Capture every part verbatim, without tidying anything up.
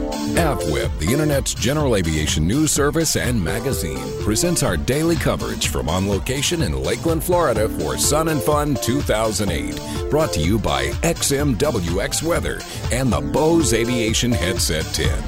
AvWeb, the Internet's general aviation news service and magazine, presents our daily coverage from On Location in Lakeland, Florida for Sun and Fun two thousand eight. Brought to you by X M W X Weather and the Bose Aviation Headset ten.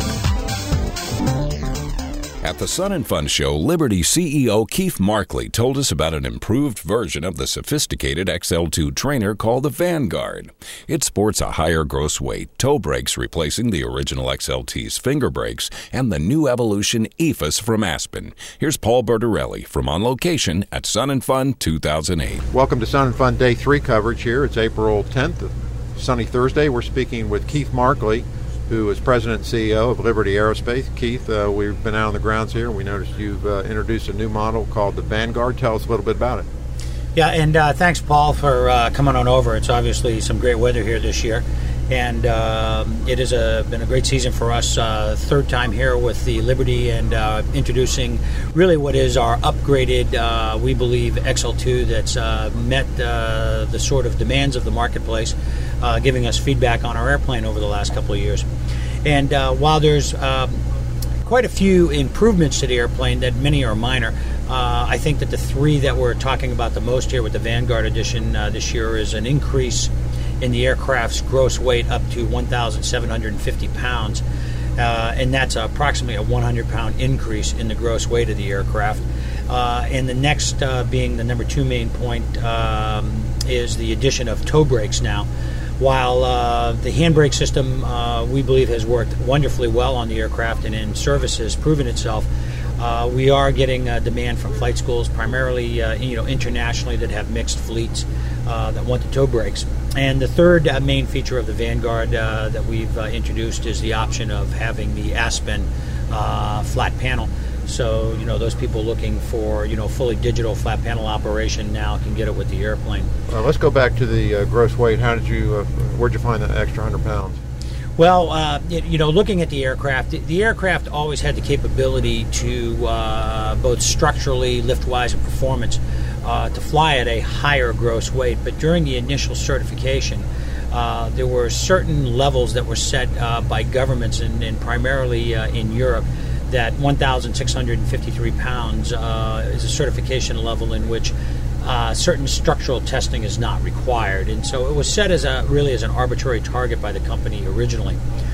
At the Sun and Fun show, Liberty C E O Keith Markley told us about an improved version of the sophisticated X L two trainer called the Vanguard. It sports a higher gross weight, toe brakes replacing the original X L T's finger brakes, and the new Evolution E F I S from Aspen. Here's Paul Bertorelli from On Location at Sun and Fun two thousand eight. Welcome to Sun and Fun Day three coverage here. It's April tenth, sunny Thursday. We're speaking with Keith Markley, who is President and C E O of Liberty Aerospace. Keith, uh, we've been out on the grounds here. We noticed you've uh, introduced a new model called the Vanguard. Tell us a little bit about it. Yeah, and uh, thanks, Paul, for uh, coming on over. It's obviously some great weather here this year, and uh, it has a, been a great season for us. Uh, third time here with the Liberty and uh, introducing really what is our upgraded, uh, we believe, X L two that's uh, met uh, the sort of demands of the marketplace, uh, giving us feedback on our airplane over the last couple of years. And uh, while there's um, quite a few improvements to the airplane, that many are minor, uh, I think that the three that we're talking about the most here with the Vanguard edition uh, this year is an increase in the aircraft's gross weight up to one thousand seven hundred fifty pounds, uh, and that's approximately a one hundred pound increase in the gross weight of the aircraft. Uh, and the next uh, being the number two main point um, is the addition of toe brakes now. While uh, the handbrake system, uh, we believe, has worked wonderfully well on the aircraft and in service has proven itself, uh, we are getting uh, demand from flight schools, primarily uh, you know, internationally, that have mixed fleets uh, that want the toe brakes. And the third uh, main feature of the Vanguard uh, that we've uh, introduced is the option of having the Aspen uh, flat panel. So, you know, those people looking for, you know, fully digital flat panel operation now can get it with the airplane. Uh, let's go back to the uh, gross weight. How did you, uh, where'd you find that extra one hundred pounds? Well, uh, you know, looking at the aircraft, the aircraft always had the capability to, uh, both structurally, lift-wise, and performance, uh, to fly at a higher gross weight. But during the initial certification, uh, there were certain levels that were set uh, by governments, and, and primarily uh, in Europe, that one thousand six hundred fifty-three pounds uh, is a certification level in which uh, certain structural testing is not required. And so it was set as a really as an arbitrary target by the company originally.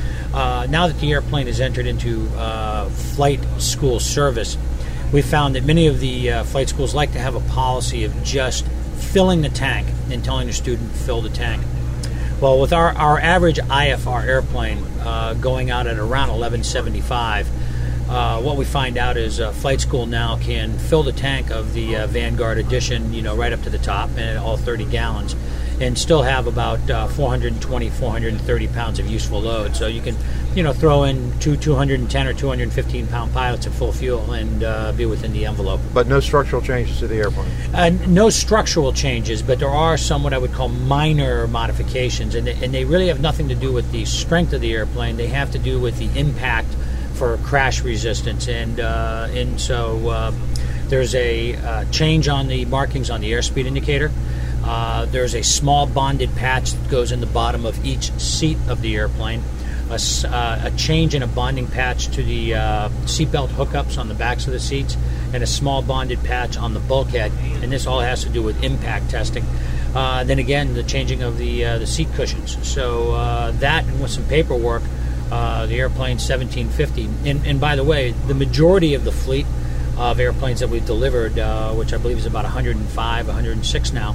Uh, now that the airplane has entered into uh, flight school service, we found that many of the uh, flight schools like to have a policy of just filling the tank and telling the student to fill the tank. Well, with our, our average I F R airplane uh, going out at around eleven seventy-five, Uh, what we find out is uh, flight school now can fill the tank of the uh, Vanguard edition, you know, right up to the top, and all thirty gallons, and still have about uh, four hundred twenty, four hundred thirty pounds of useful load. So you can, you know, throw in two two hundred ten or two hundred fifteen pound pilots at full fuel and uh, be within the envelope. But no structural changes to the airplane? Uh, no structural changes, but there are some what I would call minor modifications, and they, and they really have nothing to do with the strength of the airplane. They have to do with the impact for crash resistance, and uh, and so uh, there's a uh, change on the markings on the airspeed indicator. Uh, there's a small bonded patch that goes in the bottom of each seat of the airplane. A, uh, a change in a bonding patch to the uh, seatbelt hookups on the backs of the seats, and a small bonded patch on the bulkhead. And this all has to do with impact testing. Uh, then again, the changing of the uh, the seat cushions. So uh, that, and with some paperwork, Uh, the airplane seventeen fifty, and, and by the way, the majority of the fleet of airplanes that we've delivered, uh, which I believe is about one hundred five, one hundred six now,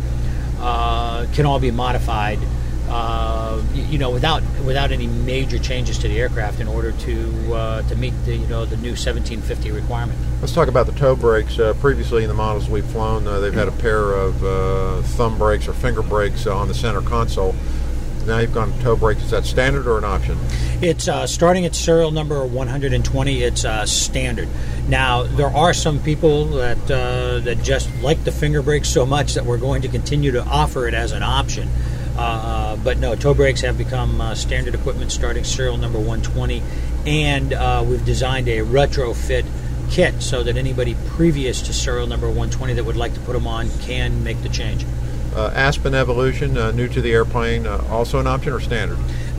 uh, can all be modified, uh, you know, without without any major changes to the aircraft in order to uh, to meet the you know the new seventeen fifty requirement. Let's talk about the toe brakes. Uh, previously, in the models we've flown, uh, they've had a pair of uh, thumb brakes or finger brakes on the center console. Now you've gone to toe brakes. Is that standard or an option? It's uh, starting at serial number one hundred twenty. It's uh, standard. Now there are some people that uh, that just like the finger brakes so much that we're going to continue to offer it as an option. Uh, but no, toe brakes have become uh, standard equipment starting serial number one twenty, and uh, we've designed a retrofit kit so that anybody previous to serial number one twenty that would like to put them on can make the change. Uh, Aspen Evolution, uh, new to the airplane, uh, also an option or standard?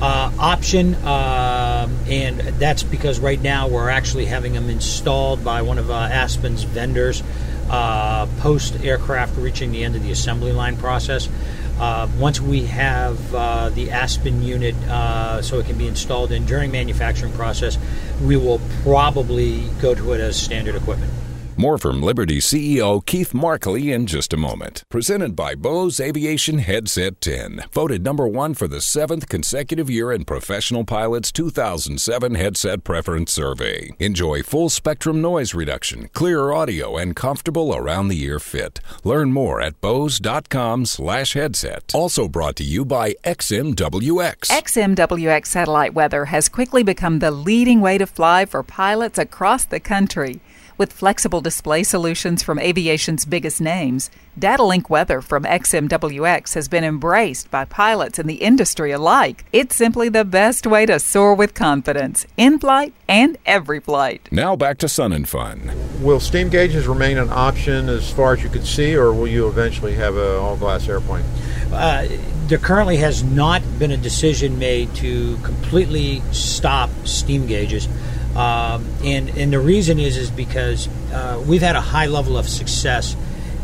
Uh, option, uh, and that's because right now we're actually having them installed by one of uh, Aspen's vendors uh, post-aircraft reaching the end of the assembly line process. Uh, once we have uh, the Aspen unit uh, so it can be installed in during manufacturing process, we will probably go to it as standard equipment. More from Liberty C E O Keith Markley in just a moment. Presented by Bose Aviation Headset ten. Voted number one for the seventh consecutive year in Professional Pilot's two thousand seven Headset Preference Survey. Enjoy full spectrum noise reduction, clearer audio, and comfortable around-the-ear fit. Learn more at bose.com slash headset. Also brought to you by X M W X. X M W X Satellite Weather has quickly become the leading way to fly for pilots across the country. With flexible display solutions from aviation's biggest names, DataLink Weather from X M W X has been embraced by pilots and the industry alike. It's simply the best way to soar with confidence, in flight and every flight. Now back to Sun and Fun. Will steam gauges remain an option as far as you can see, or will you eventually have an all-glass airplane? Uh, there currently has not been a decision made to completely stop steam gauges. Um, and, and the reason is is because uh, we've had a high level of success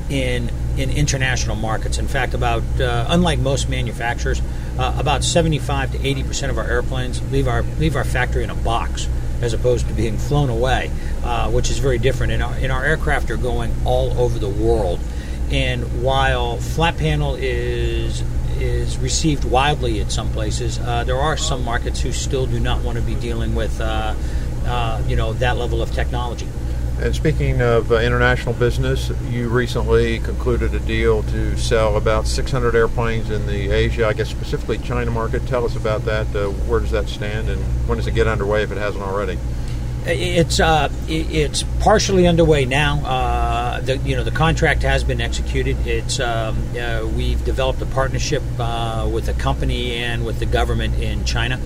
in in international markets. In fact, about uh, unlike most manufacturers, uh, about seventy-five to eighty percent of our airplanes leave our leave our factory in a box as opposed to being flown away, uh, which is very different. And our, and our aircraft are going all over the world. And while flat panel is is received widely in some places, uh, there are some markets who still do not want to be dealing with uh, Uh, you know, that level of technology. And speaking of uh, international business, you recently concluded a deal to sell about six hundred airplanes in the Asia, I guess specifically China market. Tell us about that. Uh, where does that stand, and when does it get underway if it hasn't already? It's uh, it's partially underway now. Uh, the you know the contract has been executed. It's um, uh, we've developed a partnership uh, with a company and with the government in China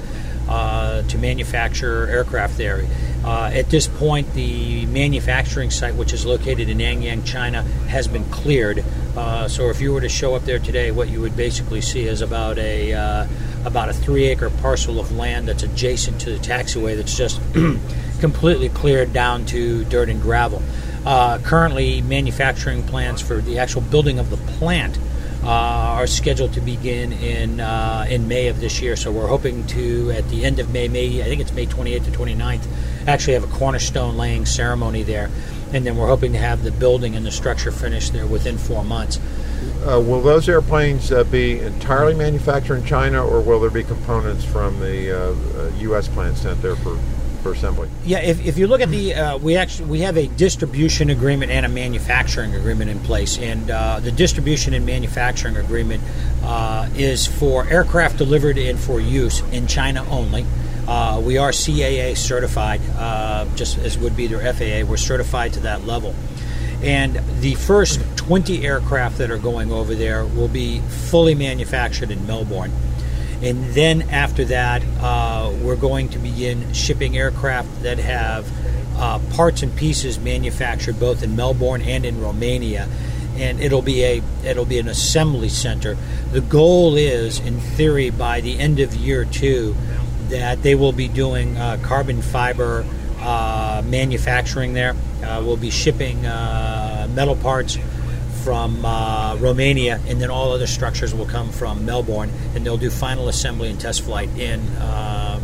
uh, to manufacture aircraft there. Uh, at this point, the manufacturing site, which is located in Nanyang, China, has been cleared. Uh, so if you were to show up there today, what you would basically see is about a uh, about a three-acre parcel of land that's adjacent to the taxiway that's just completely cleared down to dirt and gravel. Uh, currently, manufacturing plans for the actual building of the plant uh, are scheduled to begin in uh, in May of this year. So we're hoping to, at the end of May, May I think it's May twenty-eighth to twenty-ninth, actually have a cornerstone laying ceremony there. And then we're hoping to have the building and the structure finished there within four months. Uh, will those airplanes uh, be entirely manufactured in China, or will there be components from the uh, uh, U S plant sent there for, for assembly? Yeah, if, if you look at the, uh, we actually we have a distribution agreement and a manufacturing agreement in place, and uh, the distribution and manufacturing agreement uh, is for aircraft delivered and for use in China only. Uh, we are C A A certified, uh, just as would be their F A A. We're certified to that level. And the first twenty aircraft that are going over there will be fully manufactured in Melbourne. And then after that, uh, we're going to begin shipping aircraft that have uh, parts and pieces manufactured both in Melbourne and in Romania. And it'll be a it'll be an assembly center. The goal is, in theory, by the end of year two, that they will be doing uh, carbon fiber uh, manufacturing there. Uh, we'll be shipping uh, metal parts from uh, Romania, and then all other structures will come from Melbourne, and they'll do final assembly and test flight in uh,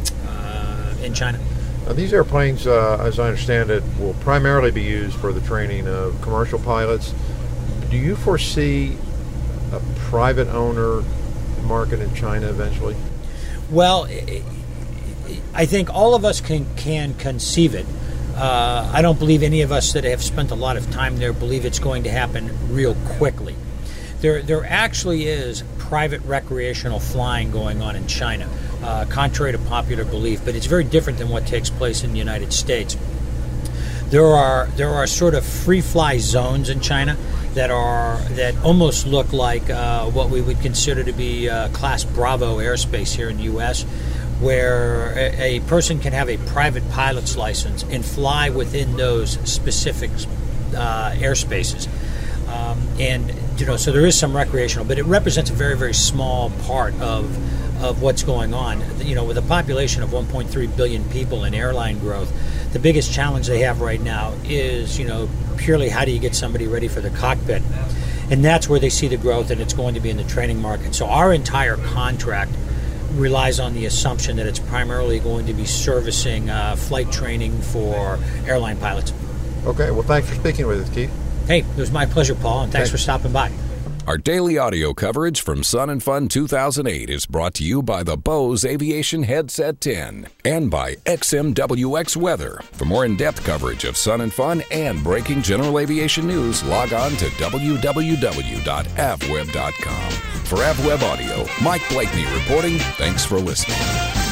uh, in China. Now, these airplanes, uh, as I understand it, will primarily be used for the training of commercial pilots. Do you foresee a private owner market in China eventually? Well, I think all of us can, can conceive it. Uh, I don't believe any of us that have spent a lot of time there believe it's going to happen real quickly. There, there actually is private recreational flying going on in China, uh, contrary to popular belief, but it's very different than what takes place in the United States. There are there are sort of free fly zones in China that are that almost look like uh, what we would consider to be uh, Class Bravo airspace here in the U S, where a, a person can have a private pilot's license and fly within those specific uh, airspaces. Um, and you know, so there is some recreational, but it represents a very very small part of of what's going on. You know, with a population of one point three billion people and airline growth, the biggest challenge they have right now is, you know, purely how do you get somebody ready for the cockpit? And that's where they see the growth, and it's going to be in the training market. So our entire contract relies on the assumption that it's primarily going to be servicing uh, flight training for airline pilots. Okay, well, thanks for speaking with us, Keith. Hey, it was my pleasure, Paul, and thanks, thanks. for stopping by. Our daily audio coverage from Sun and Fun two thousand eight is brought to you by the Bose Aviation Headset ten and by X M W X Weather. For more in-depth coverage of Sun and Fun and breaking general aviation news, log on to w w w dot avweb dot com. For AvWeb Audio, Mike Blakeney reporting. Thanks for listening.